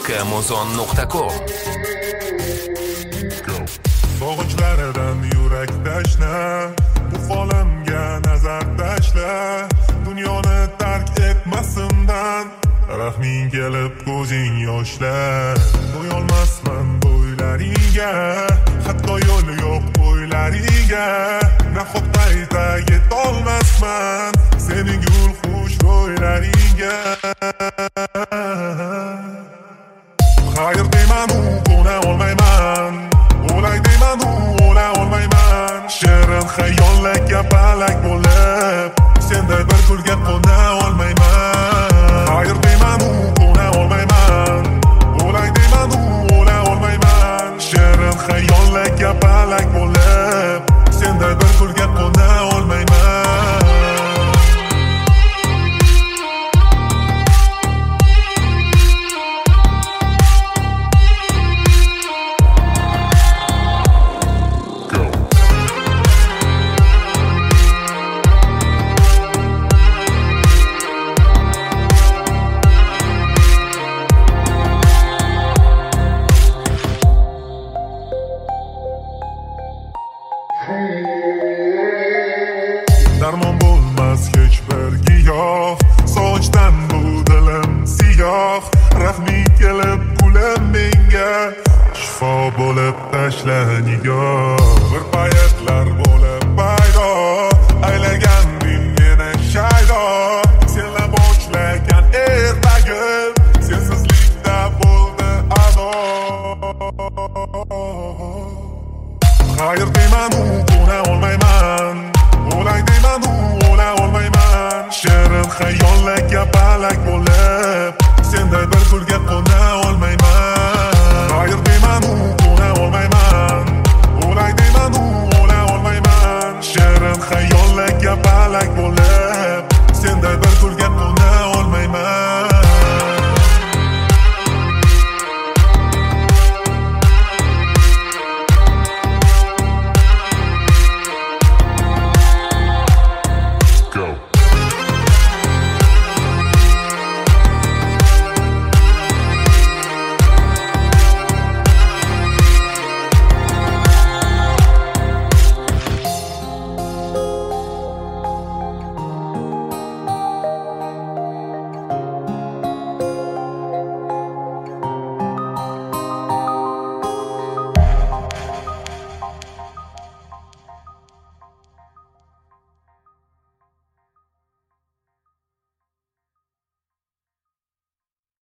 Amazon.com. Sog'ichlaridan yurak tashna, bu holimga nazar tashla, dunyoni tark etmasimdan rahming kelib ko'zing yoshlar. Do'yolmasman bo'ylaringga, hatto yo'li yo'q bo'ylaringga, nahot qayta yetolmasman sening gul xush bo'ylaringga. Hayır deyman u qo'na olmayman, o'lay deyman u o'la olmayman, shirin xayollar kapalak bo'lib senday bir gulga qo'na olmayman. Hayır deyman u qo'na olmayman, o'lay deyman u o'la olmayman, shirin xayollar kapalak bo'lib senday bir gulga qo'na olmayman. Darmon bo'lmas hech bir giyoh, sochdan bu dilim siyoh, rahming kelib kulib menga shifo bo'lib tashla nigoh. Bir paytlar bo'lib paydo aylaganding meni shaydo, senla boshlagan ertagim sensizlikda bo'ldi ado. Hayır deyman u qo'na olmayman, o'lay deyman u o'la olmayman, shirin xayollar kapalak bo'lib senday bir gulga qo'na olmayman. Hayır deyman u qo'na olmayman, o'lay deyman u o'la olmayman, shirin xayollar kapalak bo'lib senday bir